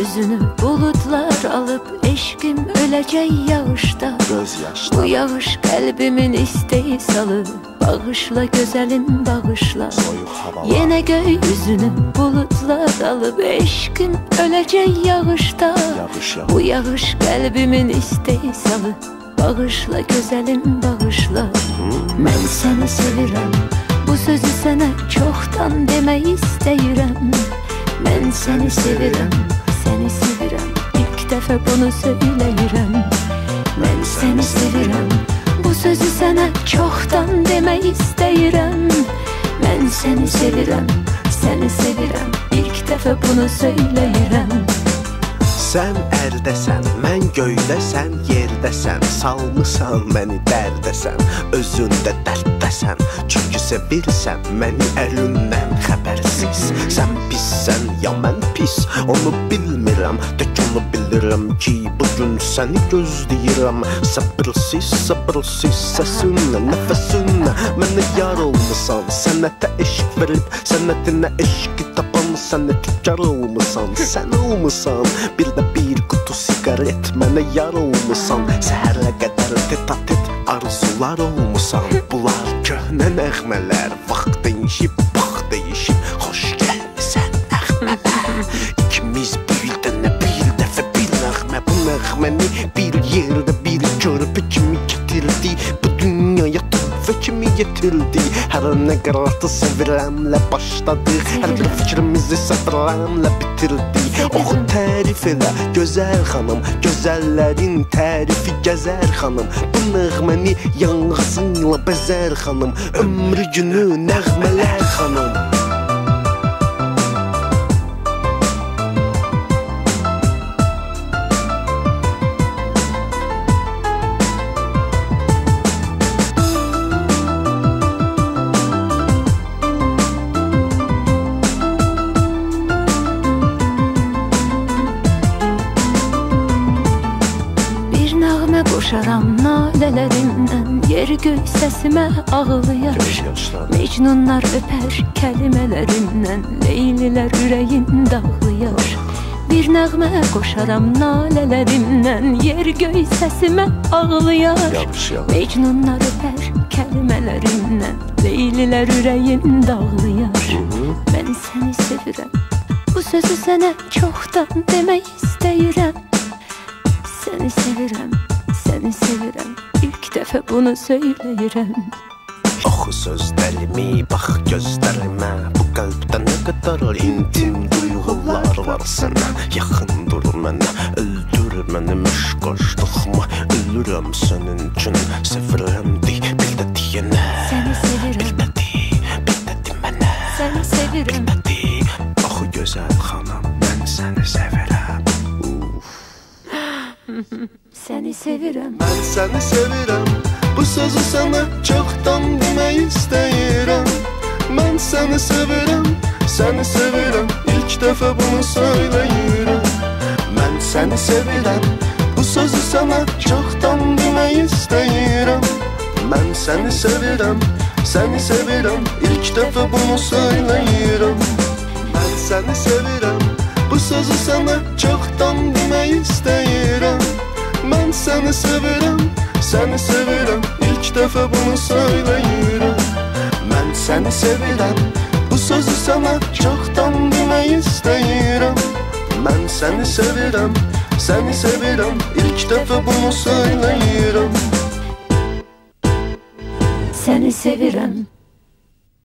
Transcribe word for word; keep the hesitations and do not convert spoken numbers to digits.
gökyüzünü bulutlar alıp eşkim ölecek yağışta. Bu yağış kalbimin isteği salı. Bağışla güzelim bağışla. Yine gökyüzünü bulutlar alıp eşkim ölecek yağışta. Bu yağış kalbimin isteği salı. Bağışla güzelim bağışla. Ben seni sevirəm, bu sözü sana çoktan demeyi istəyirəm. Ben seni sevirəm, seni sevirəm, ilk defa bunu söyləyirəm. Ben seni sevirəm, bu sözü sana çoktan demeyi istəyirəm. Ben seni sevirəm, seni sevirəm, ilk defa bunu söyləyirəm. Sən ərdəsən, mən göydəsən, yerdəsən. Salmısan məni dərdəsən, özündə dərddəsən. Çünki sevirsən məni əlimdən xəbərsiz. Sən pissən, ya mən pis, onu bilmirəm. Tək onu bilirəm ki, bugün səni gözləyirəm. Səbirsiz, səbirsiz səsinlə, nəfəsinlə mənə yar olmusan. Sənətə eşq verib, sənətinə eşqi tapan sənəti kar olmusan. Sən olmusan, bir də bir kutu sigaret mənə yar olmusan. Səhərlə qədər tet-a-tet arzular olmusan. Bunlar köhnə nəğmələr, vaxt dəyişib, bax dəyişib. Xoş gəlmisən nəğmələr. İkimiz bir dənə, bir dəfə bir nəğmə. Bu nəğməni bir yerdə bir körpə kimi getirdi. Bu dünyaya töhfə kimi getirdi. Hər nə qıratı sevirəmlə başladı. Hər bir fikrimizi səbirləmlə bitirdi. Oxu tərif elə gözəl xanım, gözəllərin tərifi gəzər xanım. Bu nəğməni yanğısınla bəzər xanım, ömrü günü nəğmələr xanım. Qoşaram nalələrindən, yer göy səsimə ağlayar. Mecnunlar öpər kəlimələrimdən, leylilər ürəyin dağlayar. Bir nəğmə qoşaram nalələrimdən, yer göy səsimə ağlayar. Mecnunlar öpər kəlimələrimdən, leylilər ürəyin dağlayar. Mən səni sevirəm, bu sözü sənə çoxdan demək istəyirəm. Səni sevirəm, səni sevirəm, ilk dəfə bunu söyləyirəm. Oxu sözlərimi, bax gözlərimə. Bu qəlbdə nə qədər intim duyğular var sənə. Yaxın dur mənə, öldür mənim eşq aşdığıma. Ölürəm sənin üçün, sevirəm dey, bir də deyənə. Səni sevirəm, bir də dey, bir də de mənə. Səni sevirəm, bir də dey. Oxu gözəl xanım, mən səni sevirəm. Səni sevirəm, mən səni sevirəm. Bu sözü sənə çoxdan demək istəyirəm. Mən səni sevirəm, səni sevirəm, ilk dəfə bunu söyləyirəm. Mən səni sevirəm, bu sözü sənə çoxdan demək istəyirəm. Mən səni sevirəm, səni sevirəm, ilk dəfə bunu söyləyirəm. Mən səni sevirəm, bu sözü sənə çoxdan demək istəyirəm. Mən səni sevirəm, səni sevirəm, ilk dəfə bunu söyləyirəm. Mən səni sevirəm, bu sözü sənə çoxdan demək istəyirəm. Mən səni sevirəm, səni sevirəm, ilk dəfə bunu söyləyirəm. Səni sevirəm.